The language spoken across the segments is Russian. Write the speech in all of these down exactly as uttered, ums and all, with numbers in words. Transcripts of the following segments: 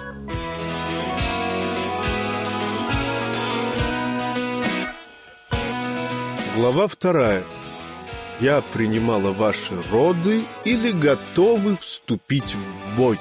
Глава вторая. Я принимала ваши роды или готовы вступить в бой?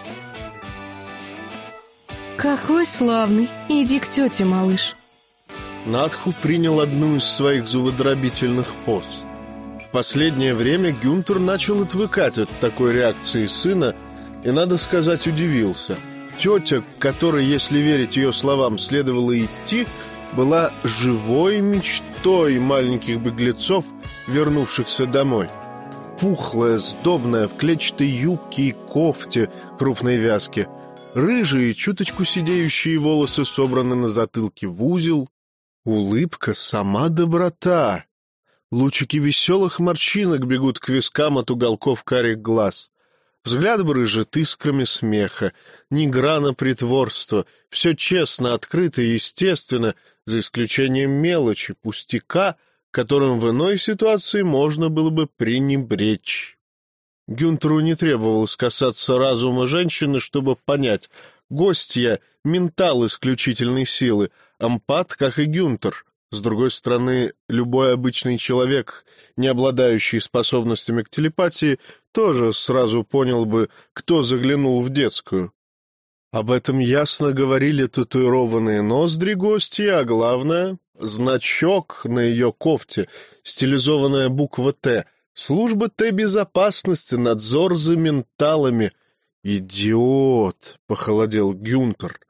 Какой славный. Иди к тете, малыш. Надху принял одну из своих зубодробительных поз. В последнее время Гюнтер начал отвыкать от такой реакции сына и, надо сказать, удивился. Тетя, к которой, если верить ее словам, следовало идти, была живой мечтой маленьких беглецов, вернувшихся домой. Пухлая, сдобная, в клетчатой юбке и кофте крупной вязки, рыжие, чуточку сидеющие волосы собраны на затылке в узел, улыбка — сама доброта. Лучики веселых морщинок бегут к вискам от уголков карих глаз. Взгляд брызжет искрами смеха, ни грана притворства, все честно, открыто и естественно, за исключением мелочи, пустяка, которым в иной ситуации можно было бы пренебречь. Гюнтеру не требовалось касаться разума женщины, чтобы понять. Гостья — ментал исключительной силы, эмпат, как и Гюнтер. С другой стороны, любой обычный человек, не обладающий способностями к телепатии, тоже сразу понял бы, кто заглянул в детскую. Об этом ясно говорили татуированные ноздри гостья, а главное — значок на ее кофте, стилизованная буква «Т». Служба Т-безопасности, надзор за менталами. «Идиот!» — похолодел Гюнтер.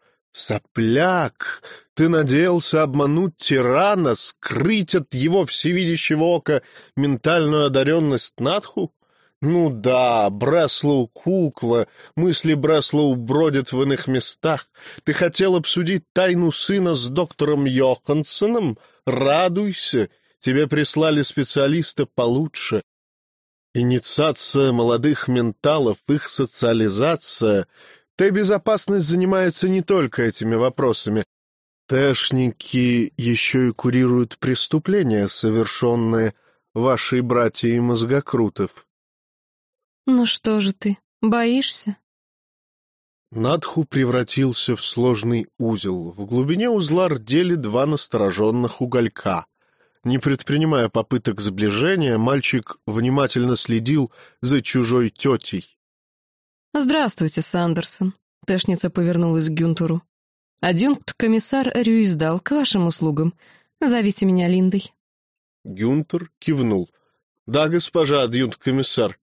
«Сопляк! Ты надеялся обмануть тирана, скрыть от его всевидящего ока ментальную одаренность Надху? Ну да, Бреслоу — кукла, мысли Бреслоу бродят в иных местах. Ты хотел обсудить тайну сына с доктором Йоханссоном? Радуйся, тебе прислали специалиста получше. Инициация молодых менталов, их социализация. Т-безопасность занимается не только этими вопросами. Тэшники еще и курируют преступления, совершенные вашей братьей Мозгокрутов. Ну что же ты, боишься? Надху превратился в сложный узел. В глубине узла рдели два настороженных уголька. Не предпринимая попыток сближения, мальчик внимательно следил за чужой тетей. «Здравствуйте, Сандерсон», — Тэшница повернулась к Гюнтеру. «Адъюнкт-комиссар Рюйсдал к вашим услугам. Зовите меня Линдой». Гюнтер кивнул. «Да, госпожа адъюнкт-комиссар».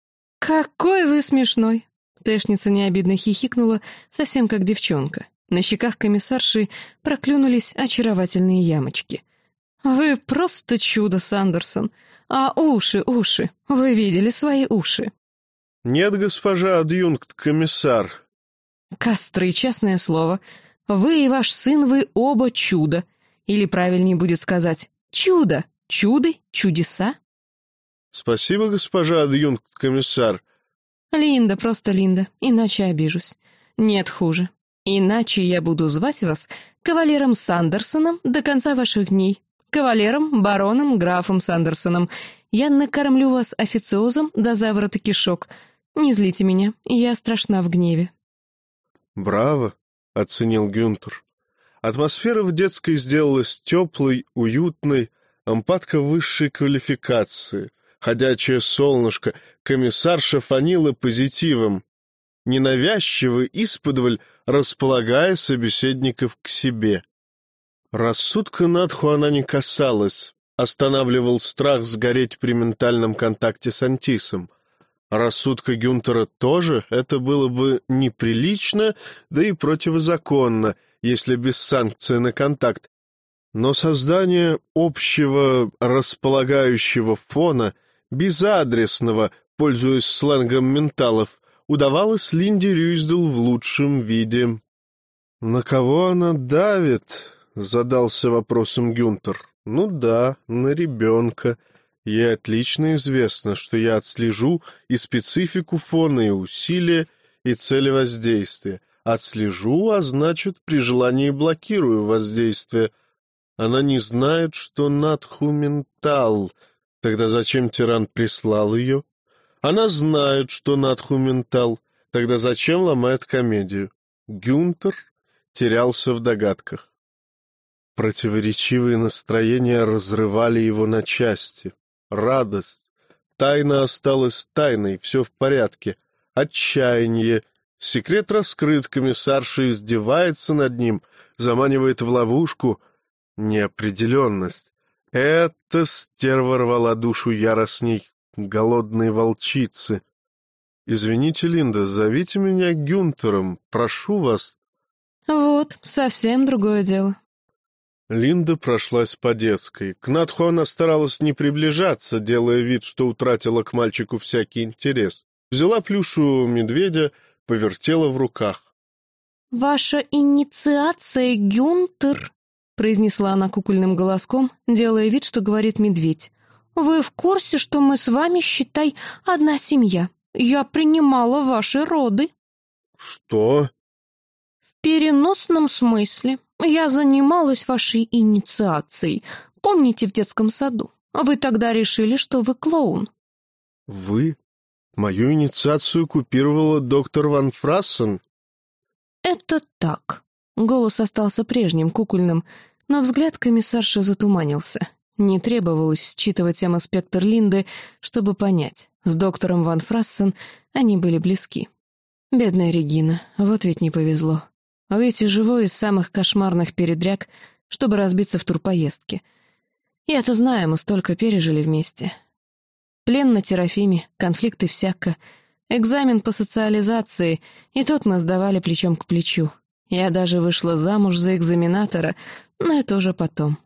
«Какой вы смешной!» Тэшница необидно хихикнула, совсем как девчонка. На щеках комиссарши проклюнулись очаровательные ямочки. «Вы просто чудо, Сандерсон! А уши, уши! Вы видели свои уши?» «Нет, госпожа адъюнкт-комиссар». «Кастры, честное слово. Вы и ваш сын, вы оба чудо. Или правильнее будет сказать чудо, чуды, чудеса». «Спасибо, госпожа адъюнкт-комиссар». «Линда, просто Линда, иначе обижусь. Нет хуже. Иначе я буду звать вас кавалером Сандерсоном до конца ваших дней. Кавалером, бароном, графом Сандерсоном. Я накормлю вас официозом до заворота кишок. Не злите меня, я страшна в гневе». «Браво», — оценил Гюнтер. Атмосфера в детской сделалась теплой, уютной, эмпатка высшей квалификации. Ходячее солнышко, комиссарша фанила позитивом, ненавязчиво исподволь располагая собеседников к себе. Рассудка Надху она не касалась, останавливал страх сгореть при ментальном контакте с Антисом. Рассудка Гюнтера тоже, это было бы неприлично, да и противозаконно, если без санкции на контакт. Но создание общего располагающего фона, безадресного, пользуясь сленгом менталов, удавалось Линде Рюйсдал в лучшем виде. «На кого она давит?» — задался вопросом Гюнтер. «Ну да, на ребенка. Ей отлично известно, что я отслежу и специфику фона, и усилия, и цели воздействия. Отслежу, а значит, при желании блокирую воздействие. Она не знает, что Надху ментал. Тогда зачем тиран прислал ее? Она знает, что Надху ментал. Тогда зачем ломает комедию? Гюнтер терялся в догадках. Противоречивые настроения разрывали его на части. Радость. Тайна осталась тайной, все в порядке. Отчаяние. Секрет раскрыт, комиссарша издевается над ним, заманивает в ловушку. Неопределенность. Эта стерва рвала душу яростней голодной волчицы. «Извините, Линда, зовите меня Гюнтером, прошу вас». Вот, совсем другое дело. Линда прошлась по детской. К Натху она старалась не приближаться, делая вид, что утратила к мальчику всякий интерес. Взяла плюшевого медведя, повертела в руках. «Ваша инициация, Гюнтер», — произнесла она кукольным голоском, делая вид, что говорит медведь. «Вы в курсе, что мы с вами, считай, одна семья? Я принимала ваши роды». «Что?» «В переносном смысле. Я занималась вашей инициацией. Помните, в детском саду? Вы тогда решили, что вы клоун». «Вы? Мою инициацию купировала доктор Ван Фрассен?» «Это так». Голос остался прежним, кукольным, но взгляд комиссарши затуманился. Не требовалось считывать эмо-спектр Линды, чтобы понять. С доктором Ван Фрассен они были близки. Бедная Регина, вот ведь не повезло. Выйти живой из самых кошмарных передряг, чтобы разбиться в турпоездке. Я-то знаю, мы столько пережили вместе. Плен на Терафиме, конфликты всяко, экзамен по социализации, и тот мы сдавали плечом к плечу. Я даже вышла замуж за экзаменатора, но это уже потом.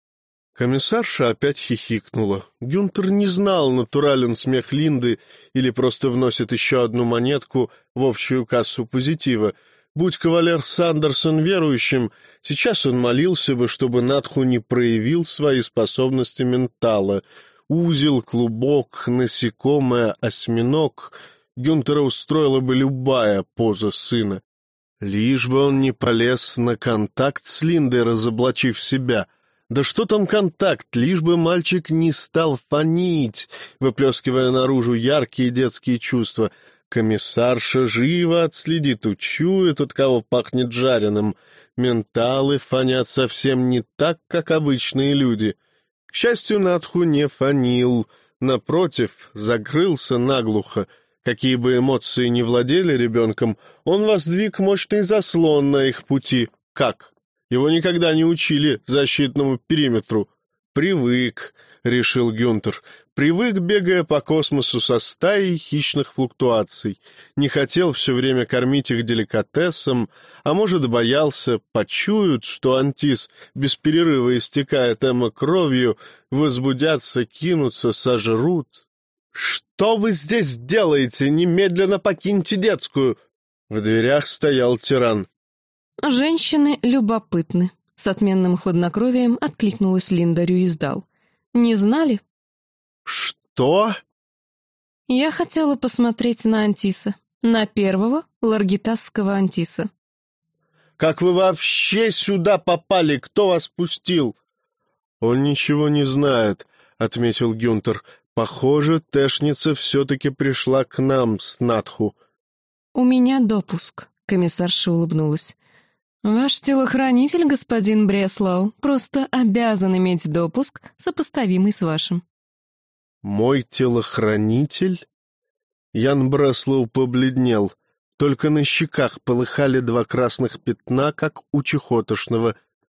Комиссарша опять хихикнула. Гюнтер не знал, натурален смех Линды или просто вносит еще одну монетку в общую кассу позитива. Будь кавалер Сандерсон верующим, сейчас он молился бы, чтобы Натху не проявил свои способности ментала. Узел, клубок, насекомое, осьминог. Гюнтера устроила бы любая поза сына. Лишь бы он не полез на контакт с Линдой, разоблачив себя. Да что там контакт, лишь бы мальчик не стал фонить, выплескивая наружу яркие детские чувства. Комиссарша живо отследит, учует, от кого пахнет жареным. Менталы фонят совсем не так, как обычные люди. К счастью, Натху не фонил, напротив, закрылся наглухо. Какие бы эмоции ни владели ребенком, он воздвиг мощный заслон на их пути. Как? Его никогда не учили защитному периметру. «Привык», — решил Гюнтер, — «привык, бегая по космосу со стаей хищных флуктуаций. Не хотел все время кормить их деликатесом, а может, боялся, почуют, что Антис без перерыва истекает эмо кровью, возбудятся, кинутся, сожрут». «Что вы здесь делаете? Немедленно покиньте детскую!» В дверях стоял тиран. «Женщины любопытны», — с отменным хладнокровием откликнулась Линда Рюиздал. «Не знали?» «Что?» «Я хотела посмотреть на Антиса, на первого ларгитасского Антиса». «Как вы вообще сюда попали? Кто вас пустил?» «Он ничего не знает», — отметил Гюнтер. «Похоже, Тэшница все-таки пришла к нам с Натху». «У меня допуск», — комиссарша улыбнулась. «Ваш телохранитель, господин Бреслау, просто обязан иметь допуск, сопоставимый с вашим». «Мой телохранитель?» Ян Бреслау побледнел. Только на щеках полыхали два красных пятна, как у чехотошного.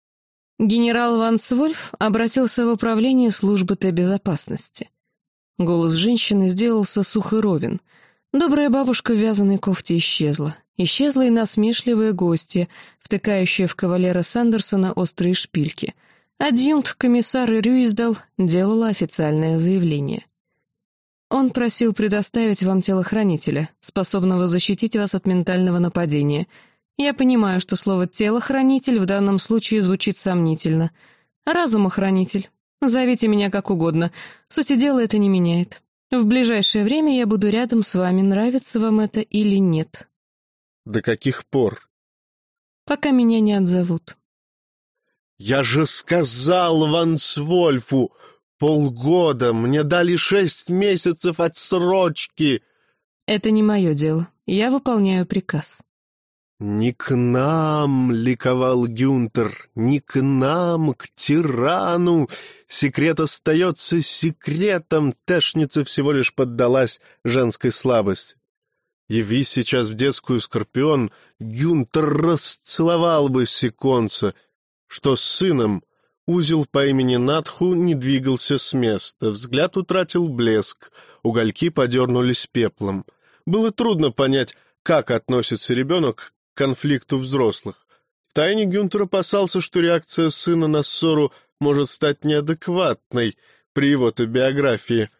Генерал Ван Цвольф обратился в управление службы Т-безопасности. Голос женщины сделался сух и ровен. Добрая бабушка в вязаной кофте исчезла. Исчезла и насмешливая гостья, втыкающая в кавалера Сандерсона острые шпильки. Адъюнкт комиссара Рюиздал делала официальное заявление. Он просил предоставить вам телохранителя, способного защитить вас от ментального нападения. Я понимаю, что слово «телохранитель» в данном случае звучит сомнительно. Разумохранитель. Зовите меня как угодно. Сути дела это не меняет. В ближайшее время я буду рядом с вами, нравится вам это или нет. До каких пор? Пока меня не отзовут. Я же сказал Ван Цвольфу! Полгода! Мне дали шесть месяцев отсрочки! Это не мое дело. Я выполняю приказ. «Не к нам!» — ликовал Гюнтер. «Не к нам, к тирану! Секрет остается секретом!» Тешница всего лишь поддалась женской слабости. Явись сейчас в детскую Скорпион, Гюнтер расцеловал бы Секонца. Что с сыном? Узел по имени Надху не двигался с места, взгляд утратил блеск, угольки подернулись пеплом. Было трудно понять, как относится ребенок к конфликту взрослых. Втайне Гюнтер опасался, что реакция сына на ссору может стать неадекватной при его-то биографии.